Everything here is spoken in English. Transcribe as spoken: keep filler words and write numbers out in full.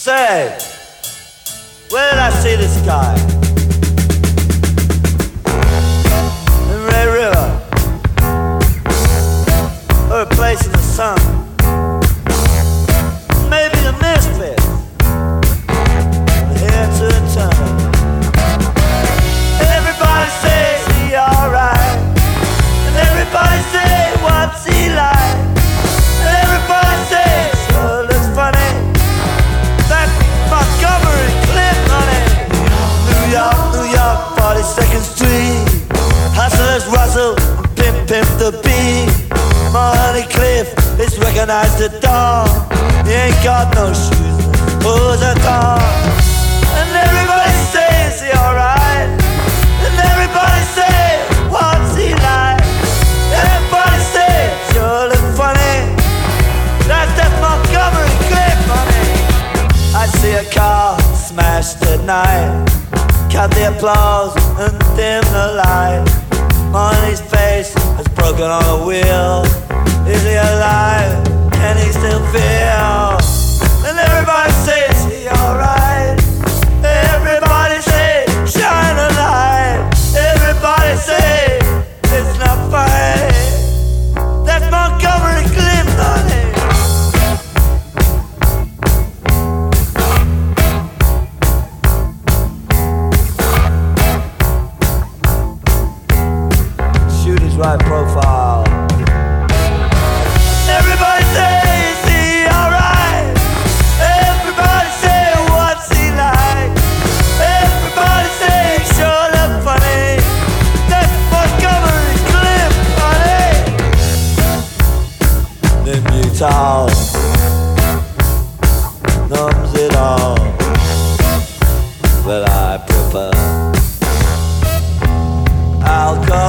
Say, where did I see this guy? In Red River, or a place in the sun. Maybe the misfit, here to turn. Everybody says he alright, and everybody say what's he like, and everybody says sure looks funny. That Montgomery Cliff, honey. New York, New York, forty-second Street. Hustlers rustle, pimp, pimp the beat. Money Cliff is recognized at dawn. He ain't got no shoes, who's a dog? And everybody says he alright, and everybody say what's he like. Everybody say sure look funny. That's that Montgomery Cliff, honey. I see a car smashed at night, count the applause and dim the light. Money's face is broken on a wheel. Is he alive? Can he still feel? And everybody says he alright. Everybody say shine a light. Everybody say it's not funny. That's Montgomery Cliff, honey. Shoot his right profile. Everybody says he alright. Everybody say what's he like. Everybody say sure look funny. That's Montgomery Cliff, honey. Then Utah numbs it all, but I prefer alcohol.